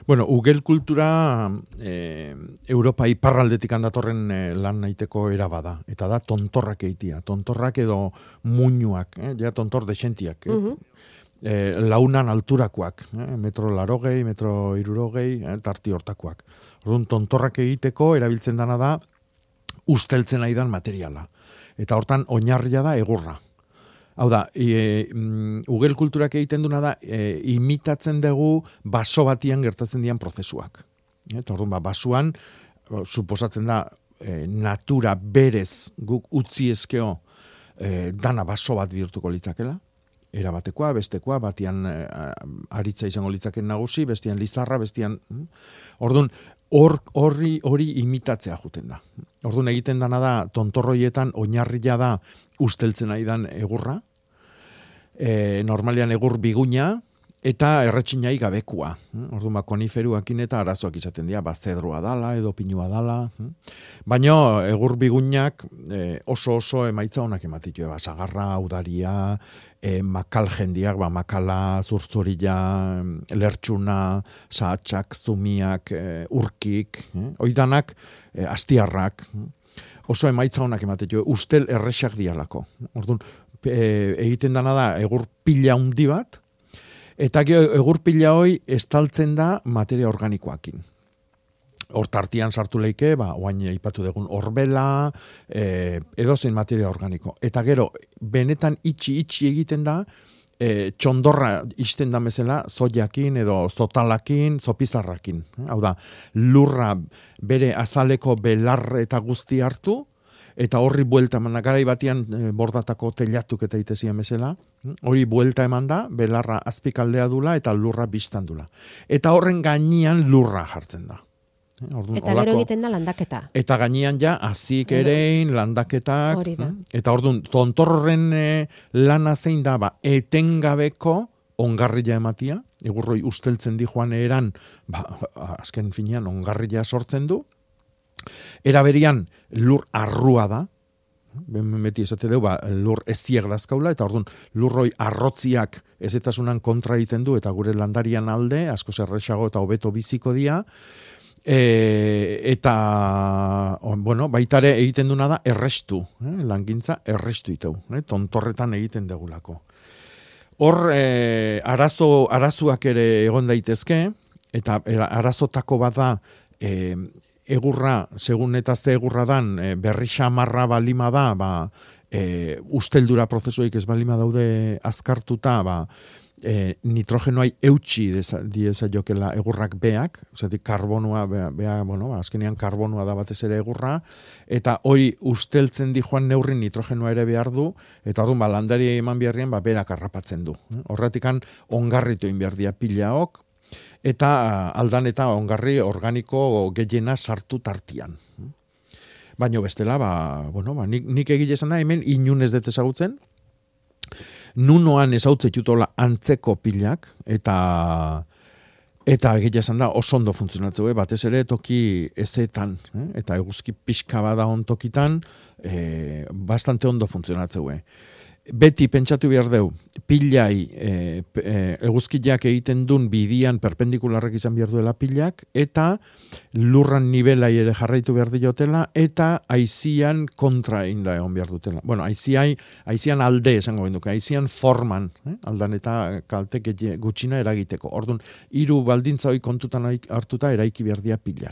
Bueno, ugel kultura Europa iparraldetik handatorren lan naiteko era bada. Eta da tontorrak eitia. Tontorrak edo muinuak, ja tontor desentiak. Launan alturakoak, metro 80, metro 60, tarti hortakoak. Orduan, tontorrak egiteko erabiltzen dana da usteltzen aidan materiala. Eta hortan oinarria da egurra. Hau da, ugel kulturak egiten duna da, imitatzen dugu baso batian gertatzen dian prozesuak. Eta orduan, basuan, suposatzen da, natura berez guk utzi ezkeo dana baso bat bihurtuko litzakela. Era batekoa, bestekoa, batian aritza izango litzaken nagusi, bestian lizarra, bestian... Orduan, hori imitatzea juten da. Orduan, egiten dana da, tontorroietan oinarria da usteltzen aidan egurra, normalian egur biguina, eta erretxinai gabekua. Orduan, koniferuakin eta arazoak izaten dira, zedroa dala, edo pinua dala. Baina, egur biguinak oso emaitza honak ematitu. Sagarra, udaria, makal jendiak, makala, zurtzurila, lertxuna, sahatxak, zumiak, urkik, oidanak, astiarrak, oso emaitza honak ematitu. Ustel erresak dialako. Orduan, egiten dana da, egur pila handi bat, eta egur pila hoi estaltzen da materia organikoakin. Hortartian sartu leike, oain aipatu dugun orbela, edozein materia organiko. Eta gero, benetan itxi egiten da, txondorra isten da mesela, zoiakin edo zotalakin, zopizarrakin. Hau da, lurra bere azaleko belar eta guzti hartu, eta horri buelta eman da, garai batian bordatako telatuk eta itezian bezala, hori buelta eman da, belarra azpikaldea dula eta lurra biztan dula. Eta horren gainean lurra jartzen da. Orduan, eta gero egiten da landaketa. Eta gainean ja, azik erein, landaketak. Eta orduan, tontorren lana zein da, etengabeko ongarria ematia, egurroi usteltzen di joan eran, azken finean ongarria sortzen du. Era berian lur arrua da, beti esate dugu, lur eziak dazkaula, eta orduan lurroi arrotziak ezetasunan kontra egiten du, eta gure landarian alde, asko zerrexago eta hobeto biziko dia, eta baitare egiten duna da errestu, langintza errestu itau, tontorretan egiten degulako. Hor, arazoak ere egon daitezke, eta arazotako bat da, egurra, segun eta ze egurra dan, berri xamarra balima da, usteldura prozesuik ez balima daude azkartuta, nitrogenoai eutxi dieza jokela egurrak beak, karbonua, azkenean karbonua da batez ere egurra, eta hori usteltzen di joan neurrin nitrogenoa ere behar du, eta orduan landari eman beharrien berak harrapatzen du. Horretikan ongarritu inberdia pilaok, eta aldan eta ongarri organiko gehiena sartu tartian. Baina bestela, nik egile esan da, hemen inun ez dut ezagutzen, nunoan ezautzetutola antzeko pilak, eta egile esan da, oso ondo funtzionatzeu, batez ere toki ezetan, eta eguzki pixka bada ontokitan, bastante ondo funtzionatzeu. Beti pentsatu behar deu, pilai eguzkiak egiten duen bidian perpendikularrak izan behar duela pilak, eta lurran nibelai ere jarraitu behar diotela, eta aizian kontra inda egon behar dutela. Bueno, aizian alde esango benduke, aizian forman, aldan eta kalte gutxina eragiteko. Orduan, 3 baldintza hoi kontutan hartuta eraiki behar dia pilak.